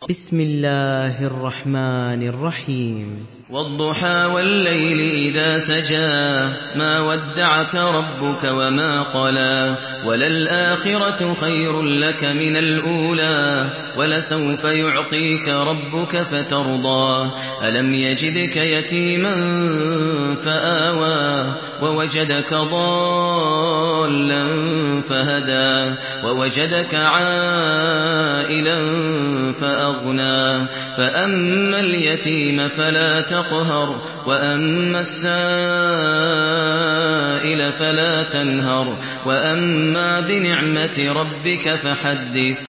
بسم الله الرحمن الرحيم والضحى والليل إذا سجى ما ودعك ربك وما قلى وللآخرة خير لك من الأولى ولسوف يعطيك ربك فترضى ألم يجدك يتيما فآوى ووجدك ضالا فهدى ووجدك عائلا فأغنى فأما اليتيم فلا تقهر وأما السائل فلا تنهر وأما بنعمة ربك فحدث